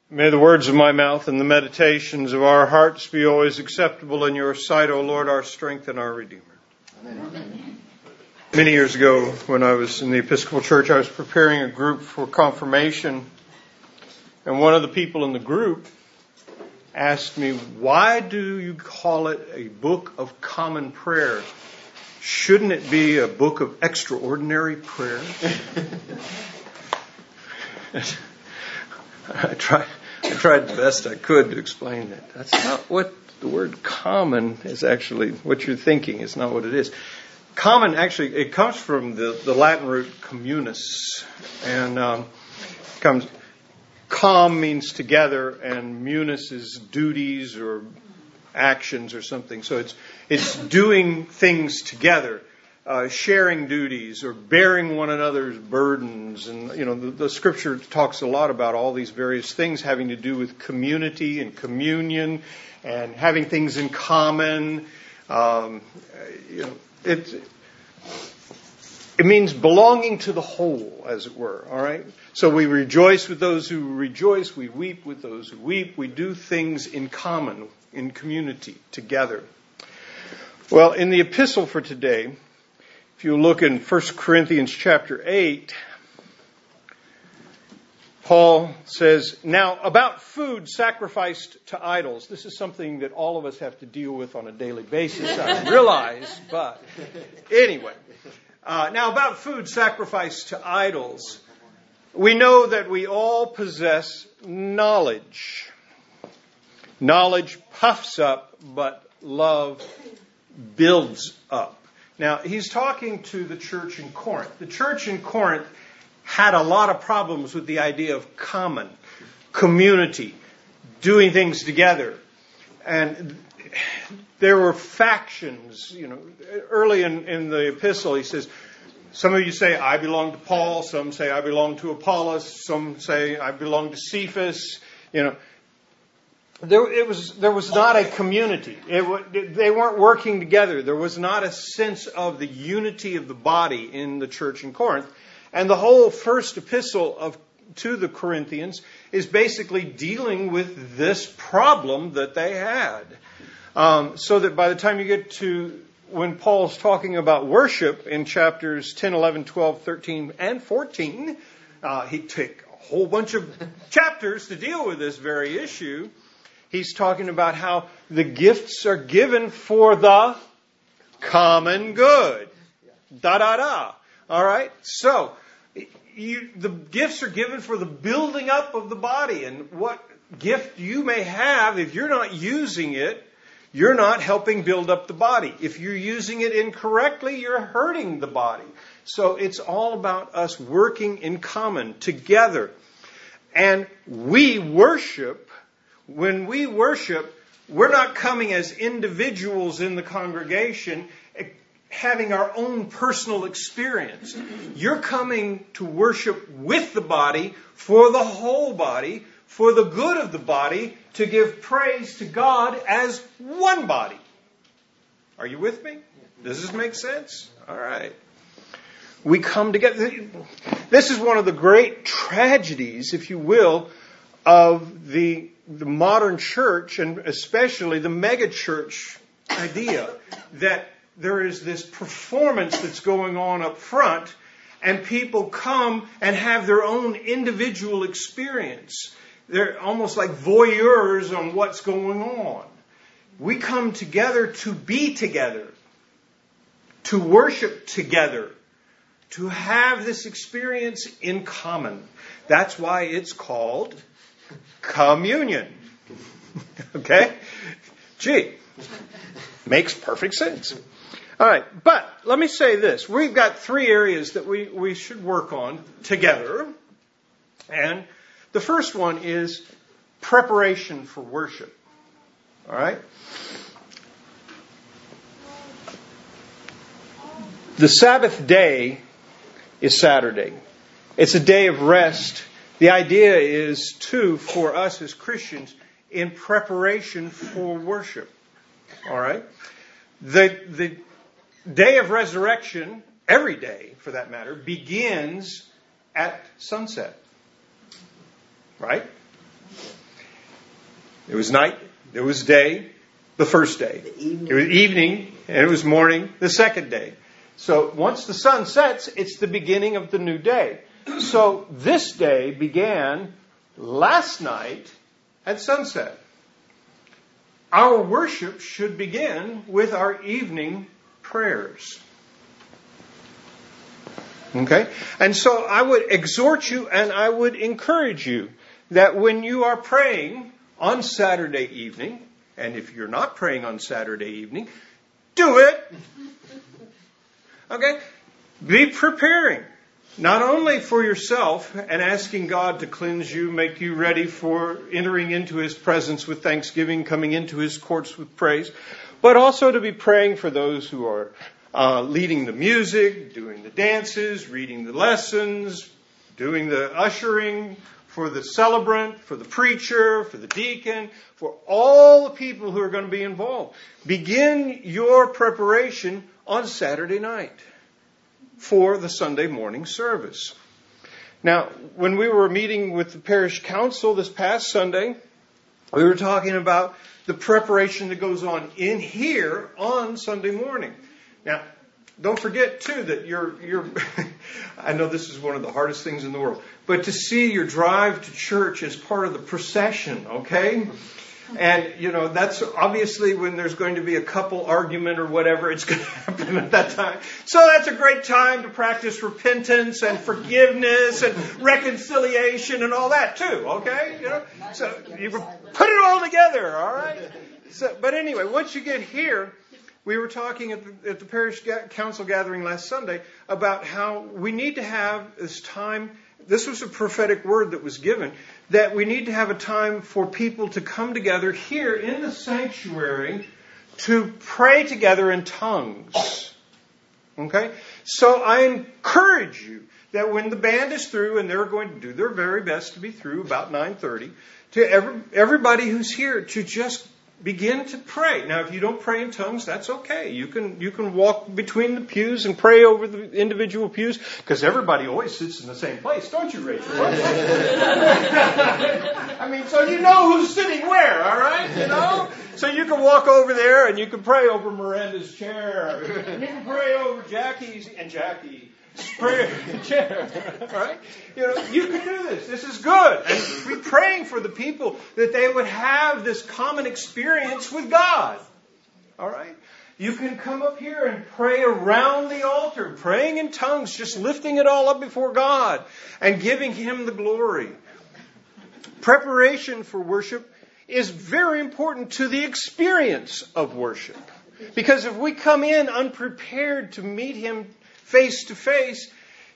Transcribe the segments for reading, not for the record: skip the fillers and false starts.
May the words of my mouth and the meditations of our hearts be always acceptable in your sight, O Lord, our strength and our Redeemer. Amen. Many years ago, when I was in the Episcopal Church, I was preparing a group for confirmation. And one of the people in the group asked me, why do you call it a book of common prayer? Shouldn't it be a book of extraordinary prayer? I tried the best I could to explain that. That's not what the word common is actually, what you're thinking. It's not what it is. Common, actually, it comes from the Latin root communis. And com means together, and munis is duties or actions or something. So it's doing things together. Sharing duties or bearing one another's burdens. And, the scripture talks a lot about all these various things having to do with community and communion and having things in common. It means belonging to the whole, as it were. All right. So we rejoice with those who rejoice. We weep with those who weep. We do things in common, in community, together. Well, in the epistle for today, if you look in 1 Corinthians chapter 8, Paul says, now about food sacrificed to idols. This is something that all of us have to deal with on a daily basis, I realize, but anyway. Now about food sacrificed to idols. We know that we all possess knowledge. Knowledge puffs up, but love builds up. Now, he's talking to the church in Corinth. The church in Corinth had a lot of problems with the idea of common, community, doing things together. And there were factions. Early in the epistle, he says, some of you say, I belong to Paul. Some say, I belong to Apollos. Some say, I belong to Cephas. There was not a community. They weren't working together. There was not a sense of the unity of the body in the church in Corinth. And the whole first epistle to the Corinthians is basically dealing with this problem that they had. So that by the time you get to when Paul's talking about worship in chapters 10, 11, 12, 13, and 14, he took a whole bunch of chapters to deal with this very issue. He's talking about how the gifts are given for the common good. All right? So, the gifts are given for the building up of the body. And what gift you may have, if you're not using it, you're not helping build up the body. If you're using it incorrectly, you're hurting the body. So it's all about us working in common, together. And we worship. When we worship, we're not coming as individuals in the congregation having our own personal experience. You're coming to worship with the body, for the whole body, for the good of the body, to give praise to God as one body. Are you with me? Does this make sense? All right. We come together. This is one of the great tragedies, if you will, of the modern church, and especially the mega church idea, that there is this performance that's going on up front, and people come and have their own individual experience. They're almost like voyeurs on what's going on. We come together to be together, to worship together, to have this experience in common. That's why it's called communion. Okay? Gee, makes perfect sense. All right, but let me say this. We've got three areas that we should work on together. And the first one is preparation for worship. All right? The Sabbath day is Saturday. It's a day of rest. The idea is, too, for us as Christians, in preparation for worship. All right? The day of resurrection, every day for that matter, begins at sunset. Right? It was night, it was day, the first day. It was evening, and it was morning, the second day. So once the sun sets, it's the beginning of the new day. So this day began last night at sunset. Our worship should begin with our evening prayers. Okay? And so I would exhort you and I would encourage you that when you are praying on Saturday evening, and if you're not praying on Saturday evening, do it. Okay? Be preparing. Not only for yourself and asking God to cleanse you, make you ready for entering into His presence with thanksgiving, coming into His courts with praise, but also to be praying for those who are leading the music, doing the dances, reading the lessons, doing the ushering, for the celebrant, for the preacher, for the deacon, for all the people who are going to be involved. Begin your preparation on Saturday night for the Sunday morning service. Now, when we were meeting with the parish council this past Sunday, we were talking about the preparation that goes on in here on Sunday morning. Now, don't forget, too, that you're I know this is one of the hardest things in the world, but to see your drive to church as part of the procession, okay? And, that's obviously when there's going to be a couple argument or whatever, it's going to happen at that time. So that's a great time to practice repentance and forgiveness and reconciliation and all that, too, okay? So you put it all together, all right? So, but anyway, once you get here, we were talking at the parish council gathering last Sunday about how we need to have this time. This was a prophetic word that was given, that we need to have a time for people to come together here in the sanctuary to pray together in tongues. Okay? So I encourage you that when the band is through, and they're going to do their very best to be through about 9:30, to everybody who's here to just begin to pray. Now, if you don't pray in tongues, that's okay. You can walk between the pews and pray over the individual pews, because everybody always sits in the same place, don't you, Rachel? I mean, so you know who's sitting where, all right? So you can walk over there and you can pray over Miranda's chair. And you can pray over Jackie's prayer chair, all right? You can do this. This is good. And be praying for the people that they would have this common experience with God, all right? You can come up here and pray around the altar, praying in tongues, just lifting it all up before God and giving Him the glory. Preparation for worship is very important to the experience of worship. Because if we come in unprepared to meet Him face to face,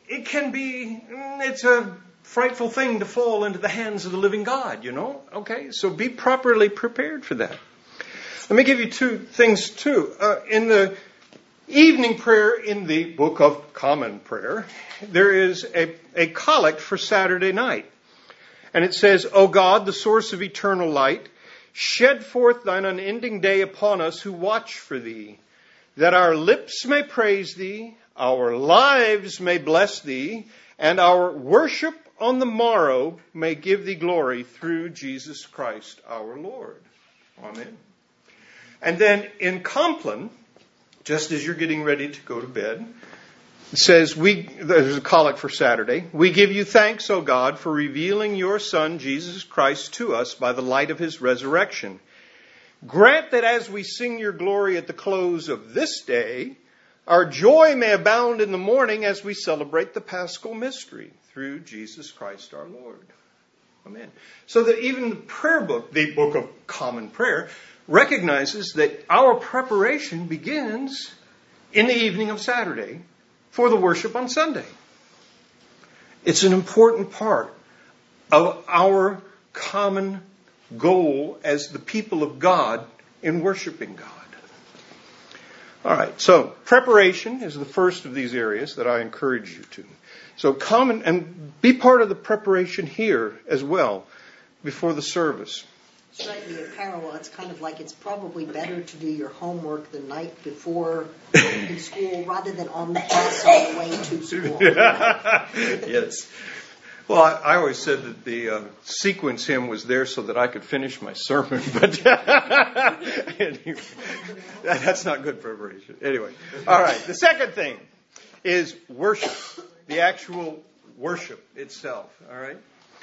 it's a frightful thing to fall into the hands of the living God, Okay, so be properly prepared for that. Let me give you two things too. In the evening prayer in the Book of Common Prayer, there is a collect for Saturday night. And it says, O God, the source of eternal light, shed forth thine unending day upon us who watch for thee, that our lips may praise thee, our lives may bless thee, and our worship on the morrow may give thee glory through Jesus Christ our Lord. Amen. And then in Compline, just as you're getting ready to go to bed, it says, there's a collect for Saturday. We give you thanks, O God, for revealing your Son, Jesus Christ, to us by the light of His resurrection. Grant that as we sing your glory at the close of this day, our joy may abound in the morning as we celebrate the Paschal mystery through Jesus Christ our Lord. Amen. So that even the prayer book, the Book of Common Prayer, recognizes that our preparation begins in the evening of Saturday for the worship on Sunday. It's an important part of our common goal as the people of God in worshiping God. All right, so preparation is the first of these areas that I encourage you to. So come and be part of the preparation here as well before the service. Slightly a parallel. It's kind of like it's probably better to do your homework the night before in school rather than on the bus on the way to school. Yes. Well, I always said that the sequence hymn was there so that I could finish my sermon, but anyway, that's not good preparation. Anyway, all right. The second thing is worship, the actual worship itself. All right.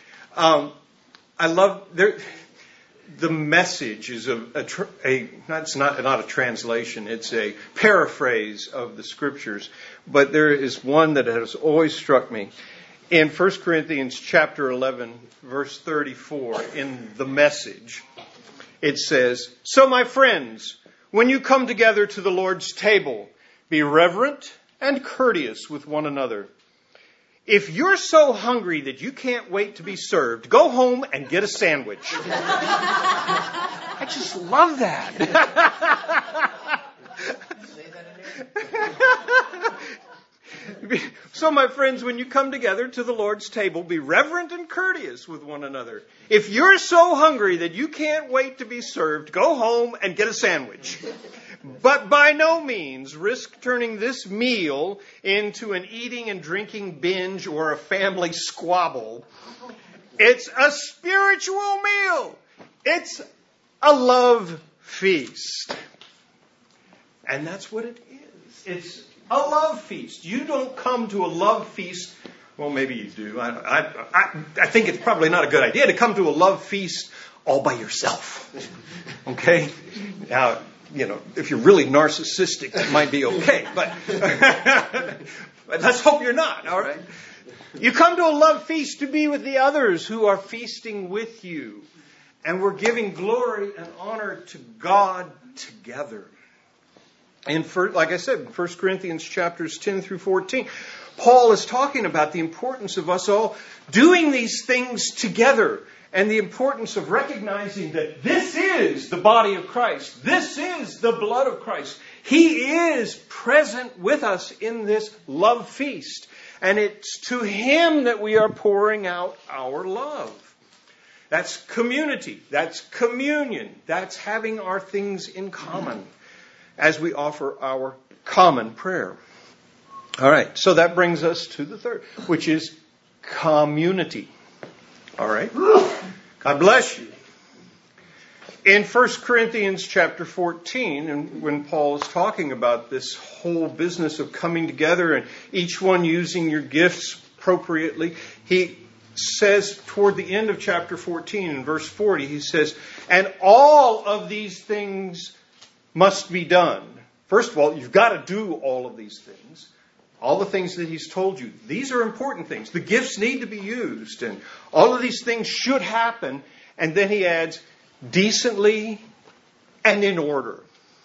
I love the message is it's not a translation. It's a paraphrase of the scriptures, but there is one that has always struck me. In 1 Corinthians chapter 11, verse 34, in the Message, it says, "So my friends, when you come together to the Lord's table, be reverent and courteous with one another. If you're so hungry that you can't wait to be served, go home and get a sandwich." I just love that. So, my friends, when you come together to the Lord's table, be reverent and courteous with one another. If you're so hungry that you can't wait to be served, go home and get a sandwich. But by no means risk turning this meal into an eating and drinking binge or a family squabble. It's a spiritual meal. It's a love feast. And that's what it is. It's a love feast. You don't come to a love feast. Well, maybe you do. I think it's probably not a good idea to come to a love feast all by yourself. Okay? Now, if you're really narcissistic, that might be okay. But let's hope you're not, all right? You come to a love feast to be with the others who are feasting with you. And we're giving glory and honor to God together. And like I said, 1 Corinthians chapters 10 through 14, Paul is talking about the importance of us all doing these things together. And the importance of recognizing that this is the body of Christ. This is the blood of Christ. He is present with us in this love feast. And it's to Him that we are pouring out our love. That's community. That's communion. That's having our things in common as we offer our common prayer. All right. So that brings us to the third, which is community. All right. God bless you. In 1 Corinthians chapter 14, and when Paul is talking about this whole business of coming together and each one using your gifts appropriately, he says toward the end of chapter 14, in verse 40, he says, "And all of these things must be done." First of all, you've got to do all of these things. All the things that he's told you. These are important things. The gifts need to be used. And all of these things should happen. And then he adds, decently and in order.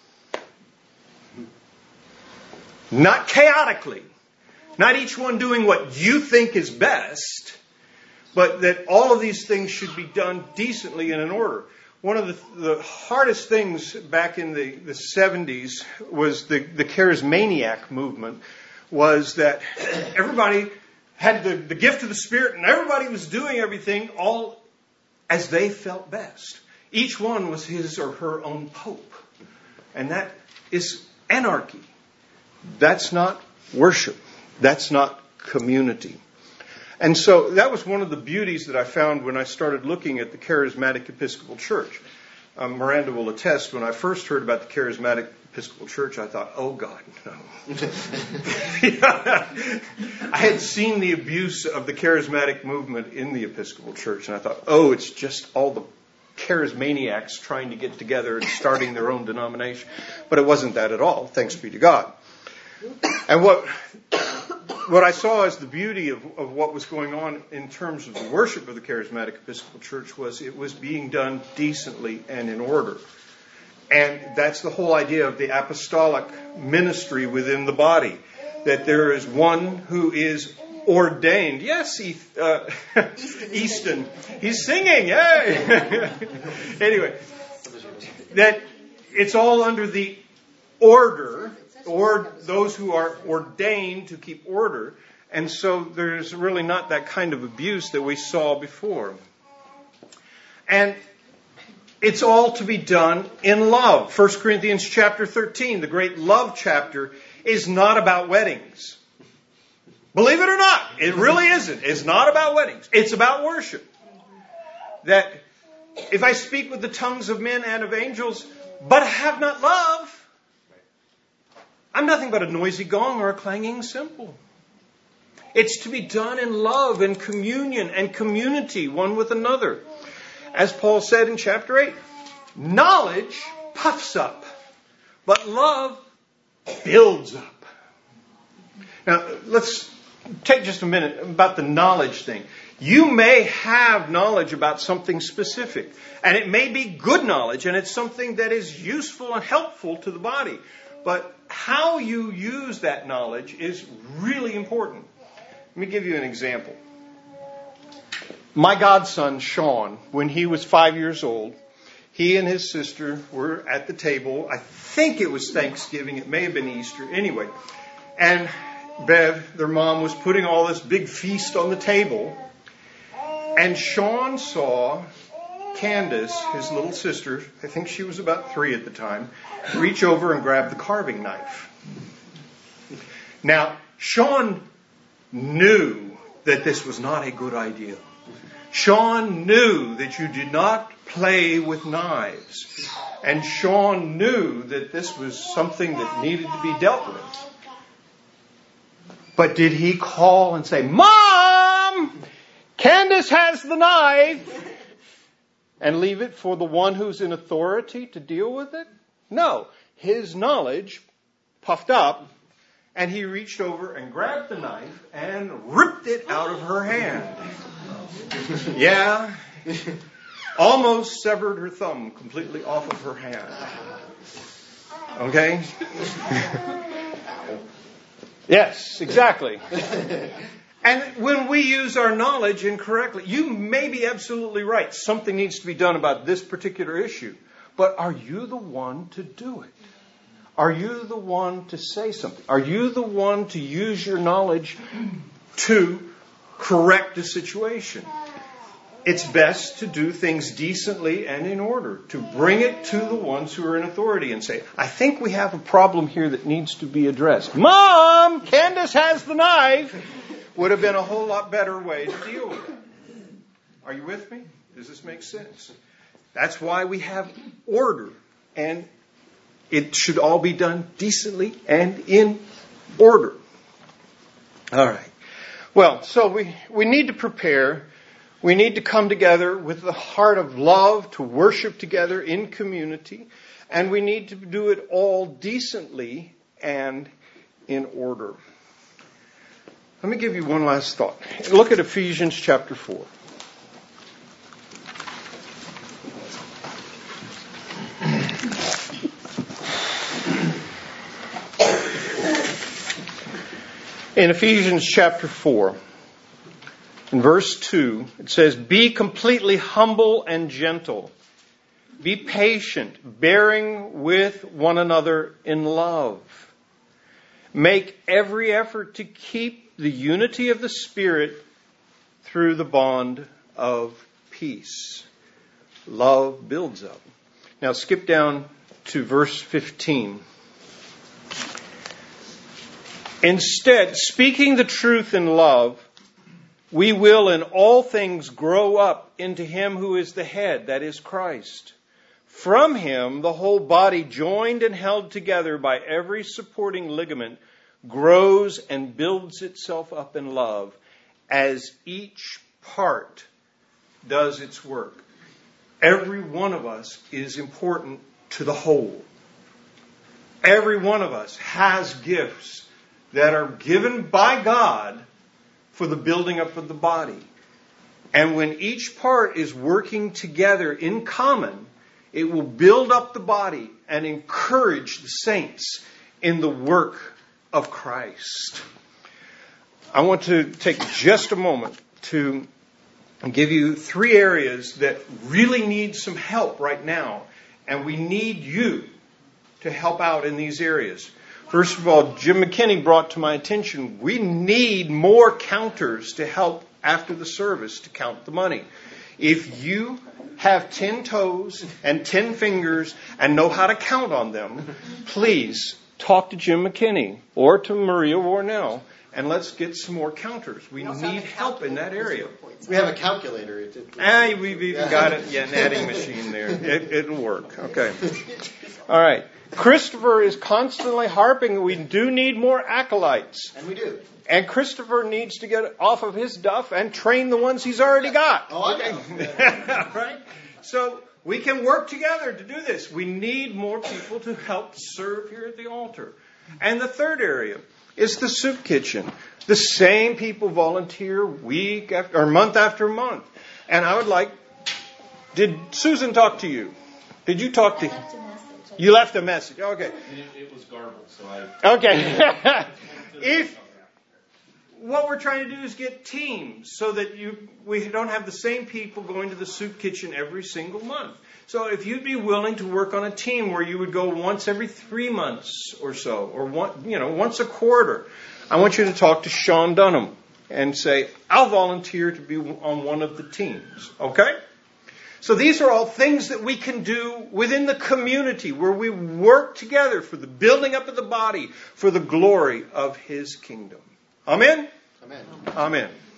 Not chaotically. Not each one doing what you think is best. But that all of these things should be done decently and in order. One of the hardest things back in the 70s was the charismaniac movement. Was that everybody had the gift of the Spirit and everybody was doing everything all as they felt best. Each one was his or her own pope. And that is anarchy. That's not worship. That's not community. And so that was one of the beauties that I found when I started looking at the Charismatic Episcopal Church. Miranda will attest, when I first heard about the Charismatic Episcopal Church, I thought, oh God, no. I had seen the abuse of the charismatic movement in the Episcopal Church, and I thought, oh, it's just all the charismaniacs trying to get together and starting their own denomination. But it wasn't that at all, thanks be to God. And what I saw as the beauty of what was going on in terms of the worship of the Charismatic Episcopal Church was it was being done decently and in order. And that's the whole idea of the apostolic ministry within the body. That there is one who is ordained. Yes, Easton. He's singing. Yay! Anyway, that it's all under the order, or those who are ordained to keep order. And so there's really not that kind of abuse that we saw before. And it's all to be done in love. 1 Corinthians chapter 13, the great love chapter, is not about weddings. Believe it or not, it really isn't. It's not about weddings. It's about worship. That if I speak with the tongues of men and of angels, but have not love, I'm nothing but a noisy gong or a clanging cymbal. It's to be done in love and communion and community one with another. As Paul said in chapter 8, knowledge puffs up, but love builds up. Now, let's take just a minute about the knowledge thing. You may have knowledge about something specific, and it may be good knowledge, and it's something that is useful and helpful to the body. But how you use that knowledge is really important. Let me give you an example. My godson, Sean, when he was 5 years old, he and his sister were at the table. I think it was Thanksgiving. It may have been Easter. Anyway, and Bev, their mom, was putting all this big feast on the table. And Sean saw Candace, his little sister, I think she was about 3 at the time, reach over and grab the carving knife. Now, Sean knew that this was not a good idea. Sean knew that you did not play with knives. And Sean knew that this was something that needed to be dealt with. But did he call and say, Mom, Candace has the knife, and leave it for the one who's in authority to deal with it? No. His knowledge puffed up, and he reached over and grabbed the knife and ripped it out of her hand. Yeah. Almost severed her thumb completely off of her hand. Okay? Yes, exactly. And when we use our knowledge incorrectly, you may be absolutely right. Something needs to be done about this particular issue. But are you the one to do it? Are you the one to say something? Are you the one to use your knowledge to correct a situation? It's best to do things decently and in order, to bring it to the ones who are in authority and say, I think we have a problem here that needs to be addressed. Mom, Candace has the knife. Would have been a whole lot better way to deal with it. Are you with me? Does this make sense? That's why we have order, and it should all be done decently and in order. All right. Well, so we need to prepare. We need to come together with the heart of love to worship together in community. And we need to do it all decently and in order. Let me give you one last thought. Look at Ephesians chapter 4. In Ephesians chapter 4, in verse 2, it says, Be completely humble and gentle. Be patient, bearing with one another in love. Make every effort to keep the unity of the Spirit through the bond of peace. Love builds up. Now skip down to verse 15. Instead, speaking the truth in love, we will in all things grow up into Him who is the head, that is Christ. From Him, the whole body, joined and held together by every supporting ligament, grows and builds itself up in love as each part does its work. Every one of us is important to the whole. Every one of us has gifts that are given by God for the building up of the body. And when each part is working together in common, it will build up the body and encourage the saints in the work of Christ. I want to take just a moment to give you 3 areas that really need some help right now. And we need you to help out in these areas. First of all, Jim McKinney brought to my attention, we need more counters to help after the service to count the money. If you have 10 toes and 10 fingers and know how to count on them, please talk to Jim McKinney or to Maria Warnell And let's get some more counters. We need help in that area. We have a calculator. We've even got it. Yeah, an adding machine there. It'll work. Okay. All right. Christopher is constantly harping. We do need more acolytes. And we do. And Christopher needs to get off of his duff and train the ones he's already got. Oh, okay. Right? So we can work together to do this. We need more people to help serve here at the altar. And the third area is the soup kitchen. The same people volunteer week after, or month after month. And I would like, did Susan talk to you? Did you talk to him? You left a message. Okay. It was garbled, so I... Okay. If what we're trying to do is get teams so that we don't have the same people going to the soup kitchen every single month. So if you'd be willing to work on a team where you would go once every 3 months or so, or once a quarter, I want you to talk to Sean Dunham and say, I'll volunteer to be on one of the teams. Okay? So these are all things that we can do within the community where we work together for the building up of the body, for the glory of His kingdom. Amen? Amen. Amen.